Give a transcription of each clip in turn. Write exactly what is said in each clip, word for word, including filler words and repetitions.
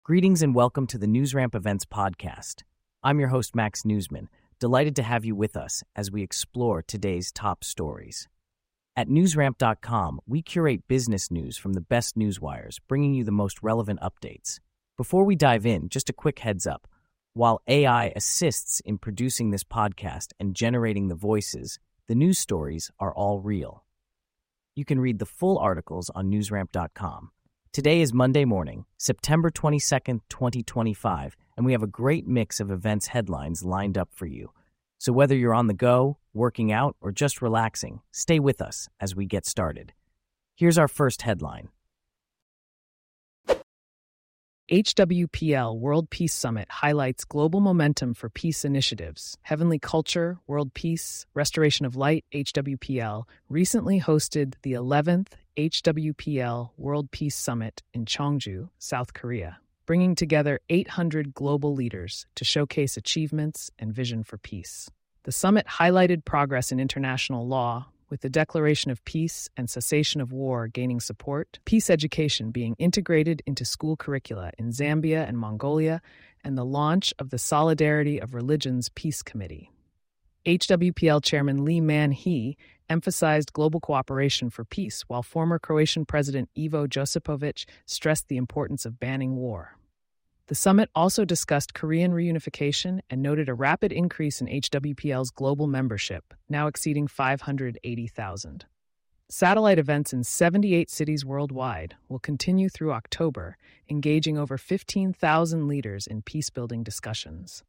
Greetings and welcome to the NewsRamp Events podcast. I'm your host, Max Newsman, delighted to have you with us as we explore today's top stories. At newsramp dot com, we curate business news from the best newswires, bringing you the most relevant updates. Before we dive in, just a quick heads up. While A I assists in producing this podcast and generating the voices, the news stories are all real. You can read the full articles on newsramp dot com. Today is Monday morning, September twenty-second, twenty twenty-five, and we have a great mix of events headlines lined up for you. So whether you're on the go, working out, or just relaxing, stay with us as we get started. Here's our first headline. H W P L World Peace Summit highlights global momentum for peace initiatives. Heavenly Culture, World Peace, Restoration of Light, H W P L, recently hosted the eleventh H W P L World Peace Summit in Cheongju, South Korea, bringing together eight hundred global leaders to showcase achievements and vision for peace. The summit highlighted progress in international law, with the declaration of peace and cessation of war gaining support, peace education being integrated into school curricula in Zambia and Mongolia, and the launch of the Solidarity of Religions Peace Committee. H W P L Chairman Lee Man-hee emphasized global cooperation for peace, while former Croatian President Ivo Josipovic stressed the importance of banning war. The summit also discussed Korean reunification and noted a rapid increase in H W P L's global membership, now exceeding five hundred eighty thousand. Satellite events in seventy-eight cities worldwide will continue through October, engaging over fifteen thousand leaders in peace-building discussions.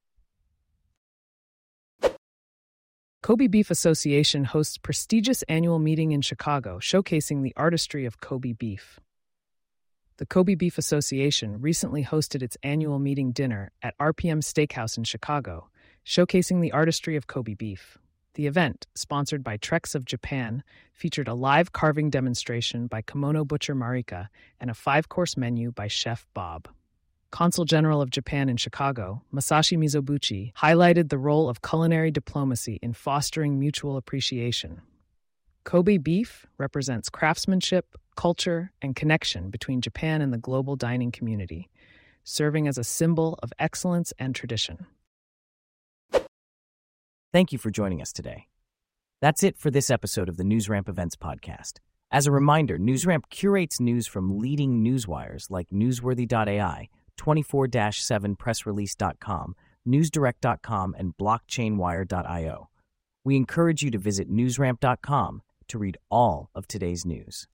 Kobe Beef Association hosts prestigious annual meeting in Chicago, showcasing the artistry of Kobe beef. The Kobe Beef Association recently hosted its annual meeting dinner at R P M Steakhouse in Chicago, showcasing the artistry of Kobe beef. The event, sponsored by Trex of Japan, featured a live carving demonstration by kimono butcher Marika and a five-course menu by Chef Bob. Consul General of Japan in Chicago, Masashi Mizobuchi, highlighted the role of culinary diplomacy in fostering mutual appreciation. Kobe beef represents craftsmanship, culture, and connection between Japan and the global dining community, serving as a symbol of excellence and tradition. Thank you for joining us today. That's it for this episode of the NewsRamp Events podcast. As a reminder, NewsRamp curates news from leading newswires like newsworthy dot A I, twenty-four seven press release dot com, newsdirect dot com, and blockchain wire dot io. We encourage you to visit newsramp dot com to read all of today's news.